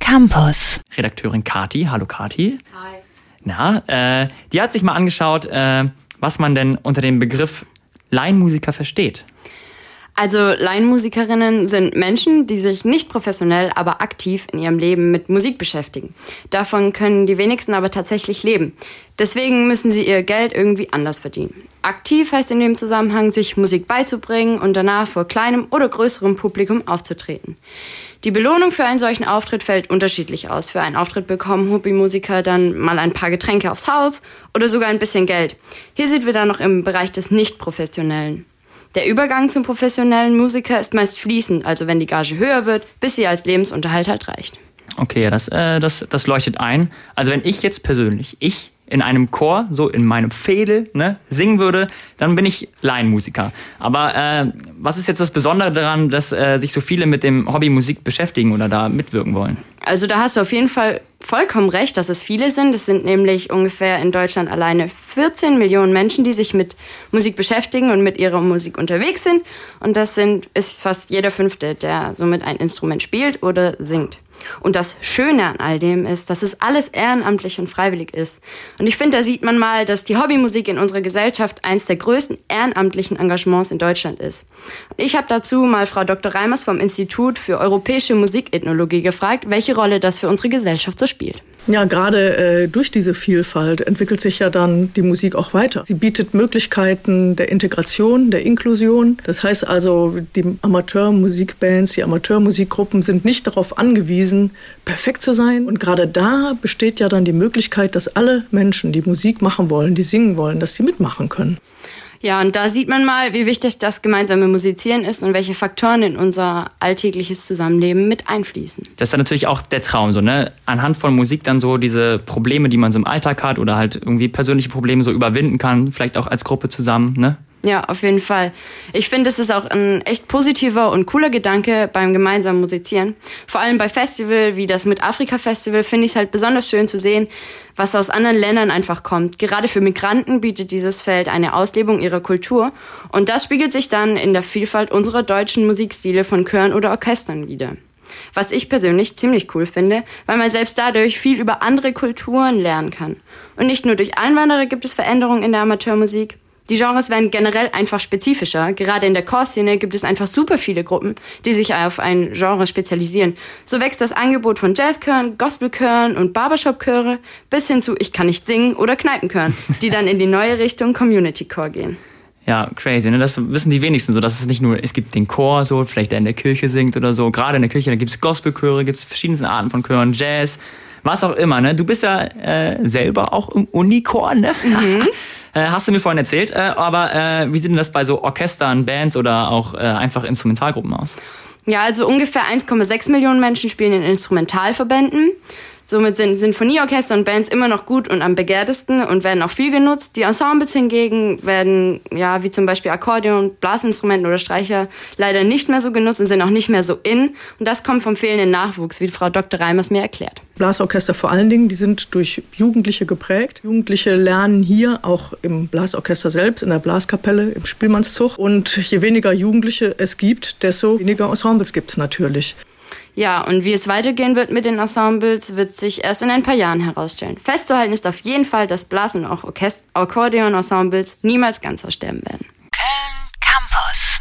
Campus. Redakteurin Kati. Hallo Kati. Hi. Na, die hat sich mal angeschaut, was man denn unter dem Begriff Laienmusiker versteht. Also Laienmusikerinnen sind Menschen, die sich nicht professionell, aber aktiv in ihrem Leben mit Musik beschäftigen. Davon können die wenigsten aber tatsächlich leben. Deswegen müssen sie ihr Geld irgendwie anders verdienen. Aktiv heißt in dem Zusammenhang, sich Musik beizubringen und danach vor kleinem oder größerem Publikum aufzutreten. Die Belohnung für einen solchen Auftritt fällt unterschiedlich aus. Für einen Auftritt bekommen Hobbymusiker dann mal ein paar Getränke aufs Haus oder sogar ein bisschen Geld. Hier sind wir dann noch im Bereich des Nicht-Professionellen. Der Übergang zum professionellen Musiker ist meist fließend, also wenn die Gage höher wird, bis sie als Lebensunterhalt halt reicht. Okay, das leuchtet ein. Also wenn ich jetzt persönlich, in einem Chor, so in meinem Fädel, singen würde, dann bin ich Laienmusiker. Aber was ist jetzt das Besondere daran, dass sich so viele mit dem Hobby Musik beschäftigen oder da mitwirken wollen? Also da hast du auf jeden Fall vollkommen recht, dass es viele sind. Es sind nämlich ungefähr in Deutschland alleine 14 Millionen Menschen, die sich mit Musik beschäftigen und mit ihrer Musik unterwegs sind. Und das ist fast jeder Fünfte, der somit ein Instrument spielt oder singt. Und das Schöne an all dem ist, dass es alles ehrenamtlich und freiwillig ist. Und ich finde, da sieht man mal, dass die Hobbymusik in unserer Gesellschaft eins der größten ehrenamtlichen Engagements in Deutschland ist. Ich habe dazu mal Frau Dr. Reimers vom Institut für Europäische Musikethnologie gefragt, welche Rolle das für unsere Gesellschaft so spielt. Ja, gerade durch diese Vielfalt entwickelt sich ja dann die Musik auch weiter. Sie bietet Möglichkeiten der Integration, der Inklusion. Das heißt also, die Amateurmusikbands, die Amateurmusikgruppen sind nicht darauf angewiesen, perfekt zu sein. Und gerade da besteht ja dann die Möglichkeit, dass alle Menschen, die Musik machen wollen, die singen wollen, dass sie mitmachen können. Ja, und da sieht man mal, wie wichtig das gemeinsame Musizieren ist und welche Faktoren in unser alltägliches Zusammenleben mit einfließen. Das ist dann natürlich auch der Traum, so, anhand von Musik dann so diese Probleme, die man so im Alltag hat oder halt irgendwie persönliche Probleme so überwinden kann, vielleicht auch als Gruppe zusammen, Ja, auf jeden Fall. Ich finde, es ist auch ein echt positiver und cooler Gedanke beim gemeinsamen Musizieren. Vor allem bei Festivals wie das Mit-Afrika-Festival finde ich es halt besonders schön zu sehen, was aus anderen Ländern einfach kommt. Gerade für Migranten bietet dieses Feld eine Auslebung ihrer Kultur. Und das spiegelt sich dann in der Vielfalt unserer deutschen Musikstile von Chören oder Orchestern wider. Was ich persönlich ziemlich cool finde, weil man selbst dadurch viel über andere Kulturen lernen kann. Und nicht nur durch Einwanderer gibt es Veränderungen in der Amateurmusik. Die Genres werden generell einfach spezifischer. Gerade in der Chorszene gibt es einfach super viele Gruppen, die sich auf ein Genre spezialisieren. So wächst das Angebot von Jazzchören, Gospelchören und Barbershop-Chöre bis hin zu Ich kann nicht singen oder Kneipenchören, die dann in die neue Richtung Community Chor gehen. Ja, crazy, Das wissen die wenigsten so, dass es nicht nur, es gibt den Chor so, vielleicht der in der Kirche singt oder so. Gerade in der Kirche, da gibt es Gospelchöre, gibt es verschiedenste Arten von Chören, Jazz, was auch immer, Du bist ja selber auch im Unichor, Mhm. Hast du mir vorhin erzählt, aber wie sieht denn das bei so Orchestern, Bands oder auch einfach Instrumentalgruppen aus? Ja, also ungefähr 1,6 Millionen Menschen spielen in Instrumentalverbänden. Somit sind Sinfonieorchester und Bands immer noch gut und am begehrtesten und werden auch viel genutzt. Die Ensembles hingegen werden, wie zum Beispiel Akkordeon, Blasinstrumenten oder Streicher, leider nicht mehr so genutzt und sind auch nicht mehr so in. Und das kommt vom fehlenden Nachwuchs, wie Frau Dr. Reimers mir erklärt. Blasorchester vor allen Dingen, die sind durch Jugendliche geprägt. Jugendliche lernen hier auch im Blasorchester selbst, in der Blaskapelle, im Spielmannszug. Und je weniger Jugendliche es gibt, desto weniger Ensembles gibt es natürlich. Ja, und wie es weitergehen wird mit den Ensembles, wird sich erst in ein paar Jahren herausstellen. Festzuhalten ist auf jeden Fall, dass Blas- und auch Akkordeon-Ensembles niemals ganz aussterben werden. Köln Campus.